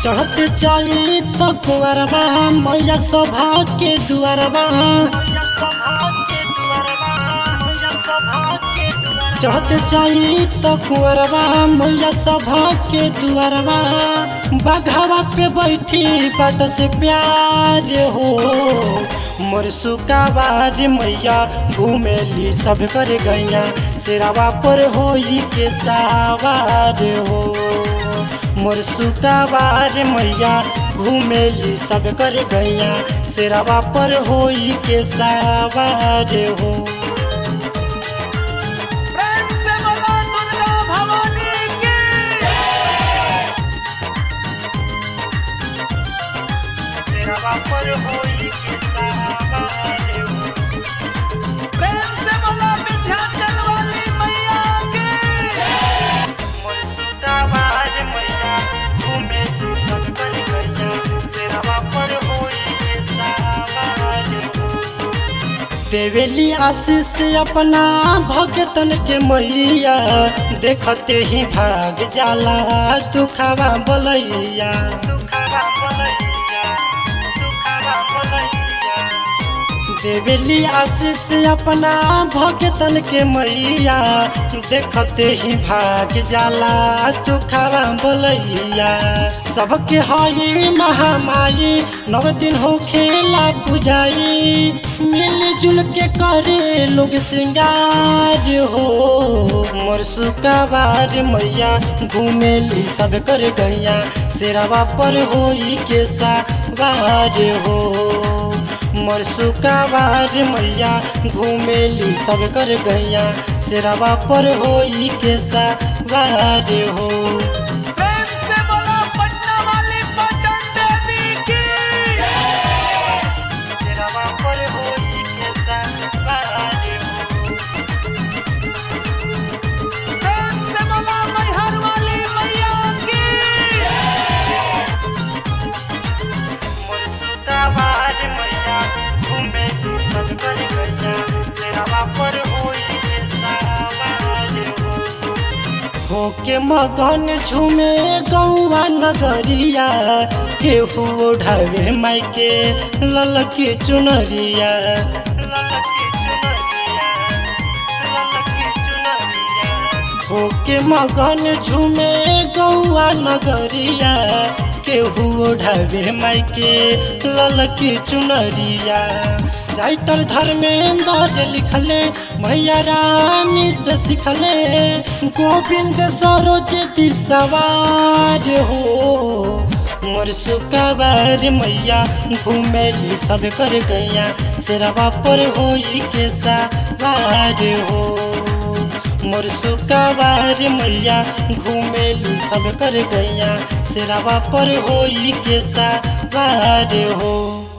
चढ़ते चली तो कुंवरबा मैया सभा के दुआरबा। चढ़ते चली तो कुंवरबा मैया सभा के दुआरबा। बघावा पे बैठी बट से प्यार हो मोर सुकाबार मैया घूमेली सब कर गैया। सिरावा पर होई के सवार हो मोर सुकाबार मैया घूमेली सब कर गैया। सिरावा पर होई के सवार हो। पर होई के सवार हो। प्रेम से बोला विंध्याचल वाली मैया की। मोर सुकाबार मैया घूमेली सब कर गैया। सिरावा पर होई के सवार हो। देवेली आशीष अपना भगतन के मैया। देखते ही भाग जाला दुखावा बोलैया। देवेली आशीष अपना भगतन के मैया। देखते ही भाग जाला दुखावा बोलैया। सबके हई महामाई 9 दिन हो खेला बुझाई। मिलजुल के करे लोग सिंगार हो मोर सुकाबार मैया घूमेली सब कर गैया। सिरावा पर होई के सवार हो मोर सुकाबार मैया घूमेली सब कर गैया। सिरावा पर होई के सवार हो। प्रेम से बोला पटना वाली पटन देवी की। सिरावा पर होई के सवार हो। प्रेम से बोला मैहर वाली मैया की। मोर सुकाबार मैया घूमेली सब कर गैया। सिरावा पर होई के सवार हो। होके मगन झूमे गौवा नगरिया। केहू ओढ़ावे मायके ललकी चुनरिया। होके मगन झूमे गौवा नगरिया। केहू ओढ़ावे मायके ललकी चुनरिया। राइटर धर्मेंद्र लिखले मैया रानी से सिखले। गोविंद सरोजती सवार हो मोर सुकाबार मैया घूमेली सब कर गैया। सिरावा पर होई के सवार हो मोर सुकाबार मैया घूमेली सब कर गैया। सिरावा पर होई के सवार हो।